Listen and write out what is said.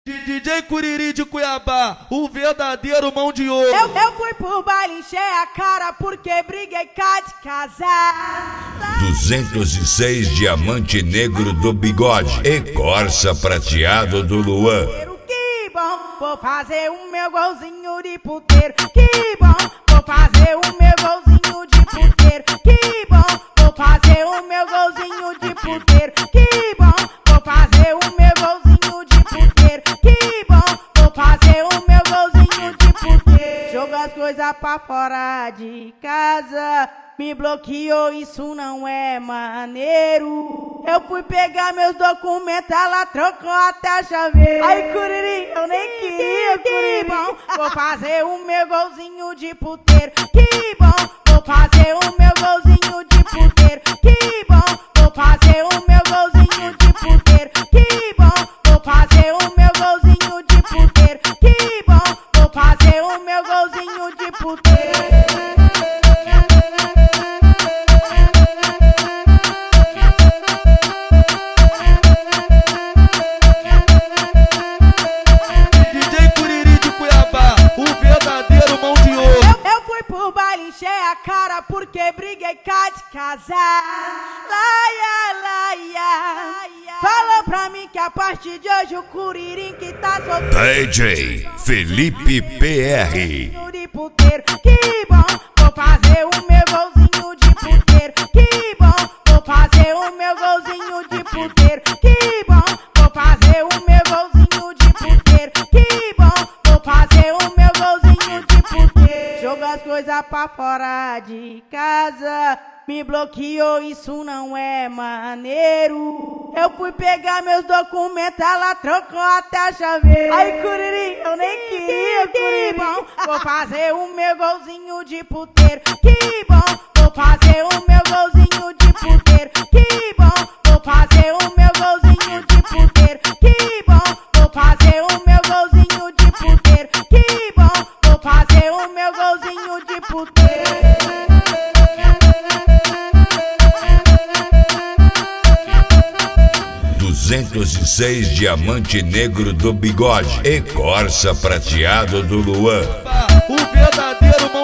DJ Curiri de Cuiabá, o verdadeiro mão de ouro. Eu fui pro baile, encher a cara porque briguei cá de casar. 206 diamante negro do bigode e Corsa prateado do Luan. Que bom, vou fazer o meu golzinho de puteiro. Que bom, vou fazer o meu golzinho de puteiro. Que bom, vou fazer o meu golzinho de puteiro. Que bom, vou fazer o meu golzinho de puteiro. Que bom, vou fazer o meu golzinho de puteiro. Joga as coisas pra fora de casa. Me bloqueou, isso não é maneiro. Eu fui pegar meus documentos, ela trocou até a chaveira. Ai, Curiri, eu nem queria, Curiri. Que bom, vou fazer o meu golzinho de puteiro. Que bom, vou fazer o meu golzinho de puteiro. Que bom, vou fazer o meu golzinho de puteiro. Que bom, vou fazer o meu golzinho de puteiro. Que bom, vou fazer o meu golzinho de puteiro. 206 Fui pro baile, encher a cara porque briguei cá de casar. Laia, laia. Falou pra mim que a partir de hoje o Curirim que tá solteiro. DJ Felipe PR. De puteiro. Que bom, vou fazer o meu golzinho de puteiro. Que bom, vou fazer o meu golzinho de puteiro. Que bom, vou fazer o meu golzinho de puteiro. Que bom, vou fazer o meu golzinho de puteiro. Joga as coisas pra fora de casa. Me bloqueou, isso não é maneiro. Eu fui pegar meus documentos, ela trocou até a chaveira. Ai, Curiri, eu nem queria, Curiri. Que bom, vou fazer o meu golzinho de puteiro. Que bom, vou fazer o meu golzinho de puteiro. Que bom, vou fazer o meu golzinho de puteiro. Que bom, vou fazer o meu golzinho de puteiro. Que bom, vou fazer o meu golzinho de puteiro. 206 diamante negro do bigode e Corsa prateado do Luan. o verdadeiro mão